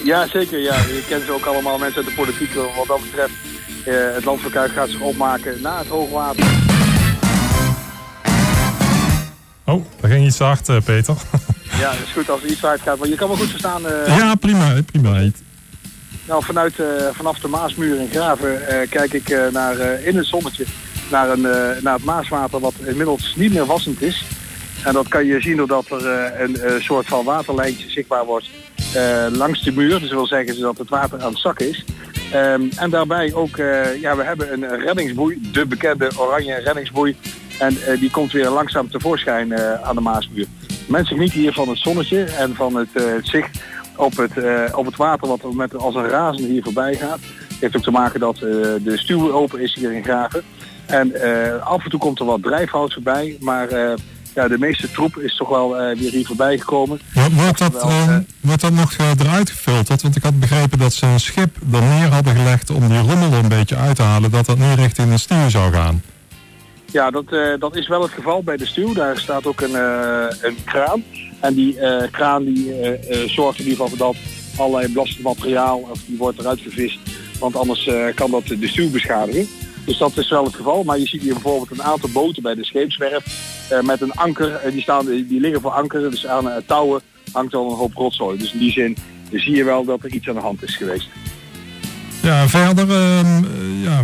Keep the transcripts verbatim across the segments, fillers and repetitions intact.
Ja, zeker. Ja. Je kent ze ook allemaal, mensen uit de politiek. Wat dat betreft, uh, het Land van Kuik gaat zich opmaken na het hoogwater. Oh, daar ging iets te hard, uh, Peter. Ja, het is goed als er iets hard gaat. Maar je kan me goed verstaan. Uh, ja, prima. prima. Nou, vanuit, uh, vanaf de Maasmuur in Graven uh, kijk ik uh, naar, uh, in het zonnetje naar, een, uh, naar het Maaswater wat inmiddels niet meer wassend is. En dat kan je zien doordat er uh, een uh, soort van waterlijntje zichtbaar wordt uh, langs de muur. Dus dat wil zeggen dat het water aan het zakken is. Um, en daarbij ook, uh, ja, we hebben een reddingsboei, de bekende oranje reddingsboei. En uh, die komt weer langzaam tevoorschijn uh, aan de Maasmuur. Mensen genieten hier van het zonnetje en van het, uh, het zicht op het, uh, op het water wat met, als een razende hier voorbij gaat. Het heeft ook te maken dat uh, de stuw open is hier in Graven. En uh, af en toe komt er wat drijfhout voorbij, maar uh, ja, de meeste troep is toch wel uh, weer hier voorbij gekomen. Wordt dat, wel, uh, wordt dat nog uh, eruit gefilterd? Want ik had begrepen dat ze een schip er neer hadden gelegd om die rommel een beetje uit te halen, dat dat niet richting de stuw zou gaan. Ja, dat, uh, dat is wel het geval bij de stuw. Daar staat ook een, uh, een kraan. En die uh, kraan die, uh, uh, zorgt in ieder geval dat allerlei belastend materiaal, of die wordt eruit gevist. Want anders uh, kan dat de stuw beschadigen. Dus dat is wel het geval. Maar je ziet hier bijvoorbeeld een aantal boten bij de scheepswerf uh, met een anker. Uh, die, staan, die liggen voor anker. Dus aan uh, touwen hangt al een hoop rotzooi. Dus in die zin uh, zie je wel dat er iets aan de hand is geweest. Ja, verder uh, ja,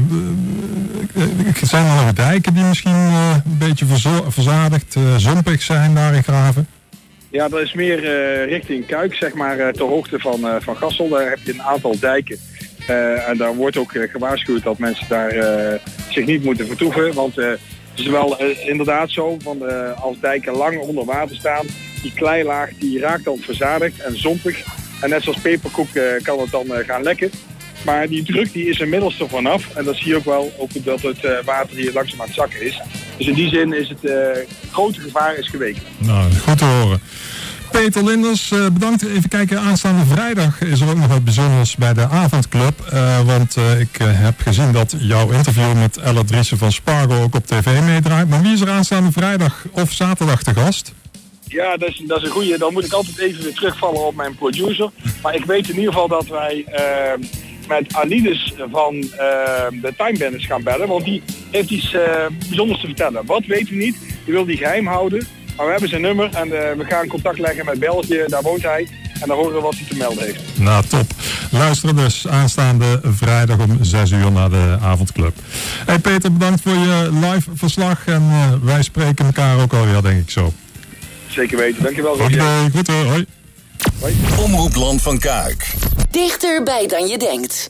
uh, zijn er nog dijken die misschien uh, een beetje verzo- verzadigd, uh, zompig zijn daar in Graven? Ja, dat is meer uh, richting Kuik, zeg maar, uh, ter hoogte van, uh, van Gassel. Daar heb je een aantal dijken. Uh, en daar wordt ook uh, gewaarschuwd dat mensen daar uh, zich niet moeten vertoeven. Want uh, het is wel uh, inderdaad zo, van, uh, als dijken lang onder water staan, die kleilaag die raakt dan verzadigd en zompig. En net zoals peperkoek uh, kan het dan uh, gaan lekken. Maar die druk die is inmiddels er vanaf. En dat zie je ook wel, ook dat het uh, water hier langzaam aan het zakken is. Dus in die zin is het uh, grote gevaar is geweken. Nou, goed te horen. Peter Linders, uh, bedankt. Even kijken, aanstaande vrijdag is er ook nog wat bijzonders bij de Avondclub. Uh, want uh, ik uh, heb gezien dat jouw interview met Ella Driessen van Spargo ook op tv meedraait. Maar wie is er aanstaande vrijdag of zaterdag te gast? Ja, dat is, dat is een goeie. Dan moet ik altijd even weer terugvallen op mijn producer. Maar ik weet in ieder geval dat wij uh, met Alides van uh, de Time Bandits gaan bellen. Want die heeft iets uh, bijzonders te vertellen. Wat weten we niet. Die wil die geheim houden. Maar we hebben zijn nummer en uh, we gaan contact leggen met België. Daar woont hij. En dan horen we wat hij te melden heeft. Nou, top. Luisteren dus aanstaande vrijdag om zes uur naar de Avondclub. Hey Peter, bedankt voor je live verslag. En uh, wij spreken elkaar ook alweer, denk ik zo. Zeker weten. Dankjewel. Oké, okay, goed hoor. Hoi. Hoi. Omroep Land van Kuik. Dichterbij dan je denkt.